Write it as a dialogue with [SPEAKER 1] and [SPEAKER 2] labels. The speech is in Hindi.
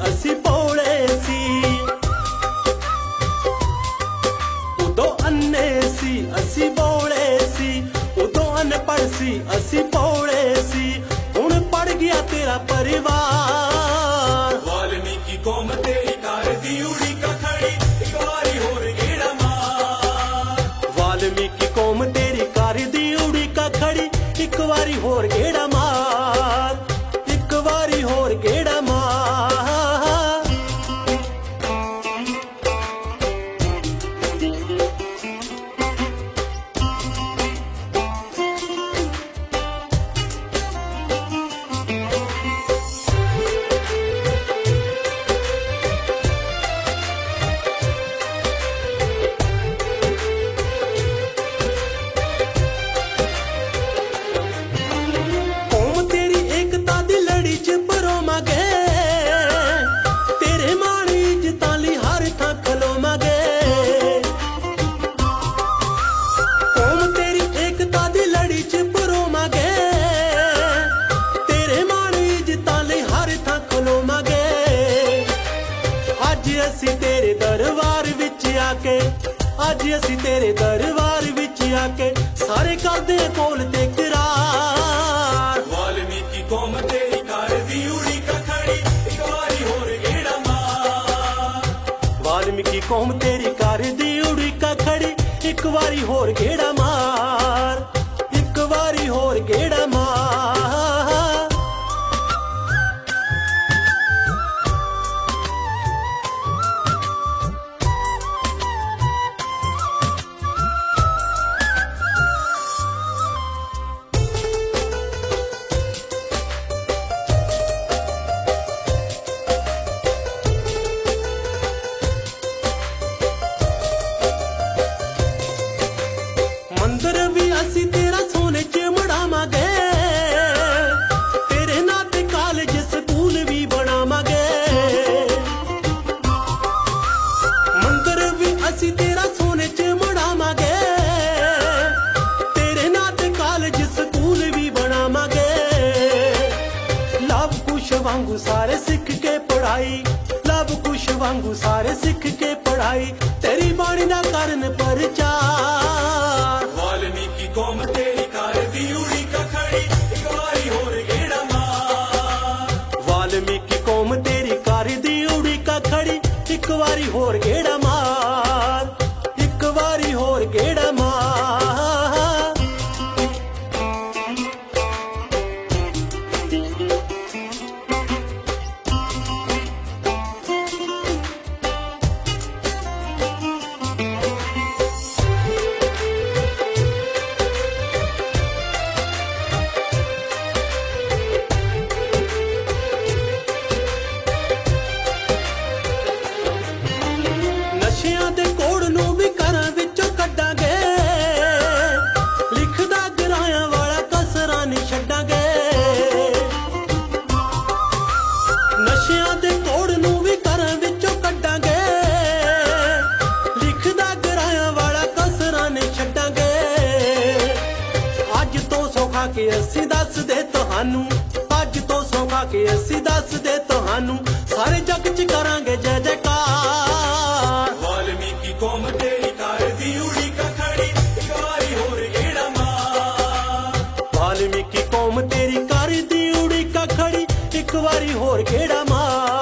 [SPEAKER 1] असी भोले सी, उदों अन्ने सी असी भोले सी, उदों अनपढ़ सी असी भोले सी, हुण पढ़ गया तेरा परिवार।
[SPEAKER 2] वाल्मीकि कौम तेरी कार दी उड़ी का खड़ी, एक बारी होर गेड़ा मार।
[SPEAKER 1] वाल्मीकि कौम तेरी कार दी उड़ी का खड़ी, एक बारी होर गेड़ा मार, एक बारी होर गेड़ा मार। असी तेरे दरबार विच आके, अज असी तेरे दरबार विच आके, सारे करदे कोल ते करार।
[SPEAKER 2] वाल्मीकि कौम तेरी कार दी उड़ी का खड़ी, एक बारी होर गेड़ा मार।
[SPEAKER 1] वाल्मीकि कौम तेरी कार दी उड़ी का खड़ी, एक बारी होर गेड़ा मार, एक बारी होर गेड़ा मार। मंदिर भी असी तेरा सोने च मढ़ावांगे, तेरे नां ते कॉलेज स्कूल भी बनावांगे। मंदिर भी असी तेरा सोने च मढ़ावांगे, तेरे नां ते कॉलेज स्कूल भी बनावांगे। लव कुश वांगू सारे सिख के पढ़ाई, लव कुश वांगू सारे सिख के पढ़ाई, तेरी बाणी ना करन प्रचार।
[SPEAKER 2] वाल्मीकि कौम तेरी कार दी उड़ी का खड़ी, एक बारी होर गेड़ा मार।
[SPEAKER 1] वाल्मीकि कौम तेरी कार दी उड़ी का खड़ी, एक बारी होर गेड़ा मार, एक बारी होर गेड़ा मार। नशियां दे कोड़ नूं भी घरां विचों कड्डांगे, लिखदा गिरायां वाला कसरां नहीं छड्डांगे। नशियां दे कोड़ नूं भी घरां विचों कड्डांगे, लिखदा गिरायां वाला कसरां नहीं छड्डांगे। अज तो सौखा के असी दस दे तुहानू, अज तो सौखा के असी दस दे तुहानू, सारे जग च करांगे जय जयकार।
[SPEAKER 2] वाल्मीकि कौम तेरी कार दी उड़ी का खड़ी, एक बारी होर गेड़ा मार।
[SPEAKER 1] वाल्मीकि कौम तेरी कार दी उड़ी का खड़ी, एक बारी होर गेड़ा मार।